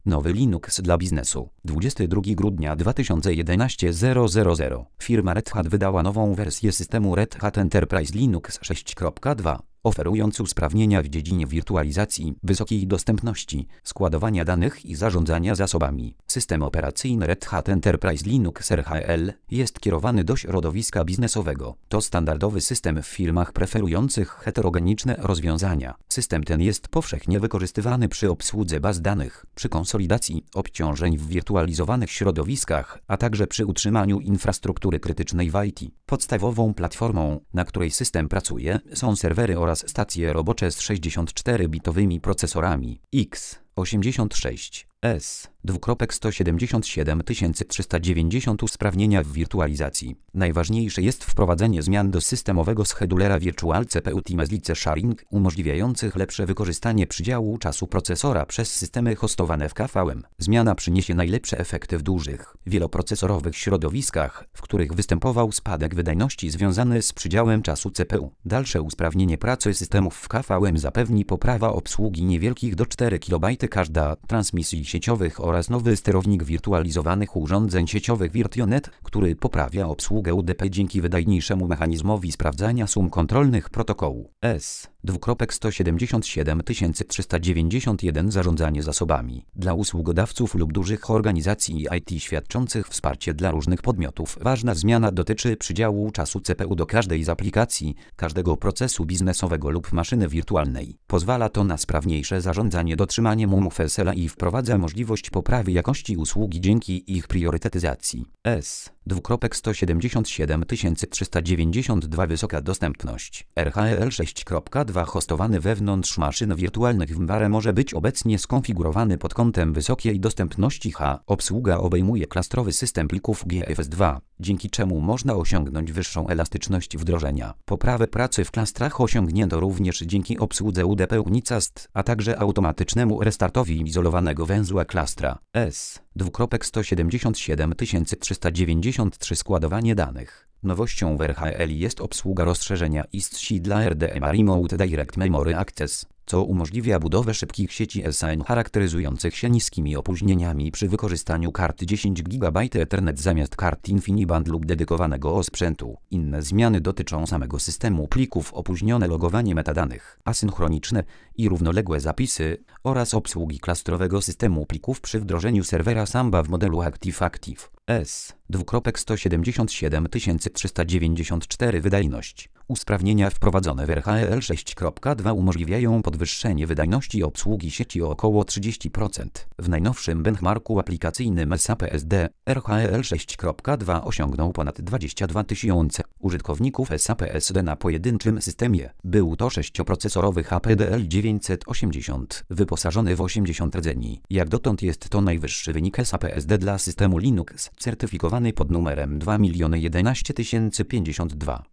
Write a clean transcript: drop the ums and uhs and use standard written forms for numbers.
Nowy Linux dla biznesu. 22 grudnia 2011 000. Firma Red Hat wydała nową wersję systemu Red Hat Enterprise Linux 6.2, oferując usprawnienia w dziedzinie wirtualizacji, wysokiej dostępności, składowania danych i zarządzania zasobami. System operacyjny Red Hat Enterprise Linux RHEL jest kierowany do środowiska biznesowego. To standardowy system w firmach preferujących heterogeniczne rozwiązania. System ten jest powszechnie wykorzystywany przy obsłudze baz danych, przy konsolidacji obciążeń w wirtualizowanych środowiskach, a także przy utrzymaniu infrastruktury krytycznej w IT. Podstawową platformą, na której system pracuje, są serwery oraz stacje robocze z 64-bitowymi procesorami x86, S2.177 usprawnienia w wirtualizacji. Najważniejsze jest wprowadzenie zmian do systemowego schedulera Virtual CPU Time Sharing umożliwiających lepsze wykorzystanie przydziału czasu procesora przez systemy hostowane w KVM. Zmiana przyniesie najlepsze efekty w dużych, wieloprocesorowych środowiskach, w których występował spadek wydajności związany z przydziałem czasu CPU. Dalsze usprawnienie pracy systemów w KVM zapewni poprawa obsługi niewielkich do 4 KB każda transmisji sieciowych oraz nowy sterownik wirtualizowanych urządzeń sieciowych VirtuNet, który poprawia obsługę UDP dzięki wydajniejszemu mechanizmowi sprawdzania sum kontrolnych protokołu. S2.177 zarządzanie zasobami. Dla usługodawców lub dużych organizacji IT świadczących wsparcie dla różnych podmiotów ważna zmiana dotyczy przydziału czasu CPU do każdej z aplikacji, każdego procesu biznesowego lub maszyny wirtualnej. Pozwala to na sprawniejsze zarządzanie dotrzymaniem umów SLA i wprowadza możliwość poprawy jakości usługi dzięki ich priorytetyzacji. S2.177 wysoka dostępność. RHEL 6.2 hostowany wewnątrz maszyn wirtualnych w VMware może być obecnie skonfigurowany pod kątem wysokiej dostępności Obsługa obejmuje klastrowy system plików GFS2, dzięki czemu można osiągnąć wyższą elastyczność wdrożenia. Poprawę pracy w klastrach osiągnięto również dzięki obsłudze UDP Unicast, a także automatycznemu restartowi izolowanego węzła klastra. S2.177 składowanie danych. Nowością w RHEL jest obsługa rozszerzenia ISC dla RDMA Remote Direct Memory Access, co umożliwia budowę szybkich sieci SAN charakteryzujących się niskimi opóźnieniami przy wykorzystaniu kart 10 GB Ethernet zamiast kart InfiniBand lub dedykowanego osprzętu. Inne zmiany dotyczą samego systemu plików, opóźnione logowanie metadanych, asynchroniczne i równoległe zapisy oraz obsługi klastrowego systemu plików przy wdrożeniu serwera Samba w modelu Active-Active. S2.177 wydajność. Usprawnienia wprowadzone w RHEL 6.2 umożliwiają podwyższenie wydajności obsługi sieci o około 30%. W najnowszym benchmarku aplikacyjnym SAP-SD RHEL 6.2 osiągnął ponad 22 000 użytkowników SAP-SD na pojedynczym systemie. Był to 6-procesorowy HPDL 980 wyposażony w 80 rdzeni. Jak dotąd jest to najwyższy wynik SAP-SD dla systemu Linux certyfikowany pod numerem 2011052.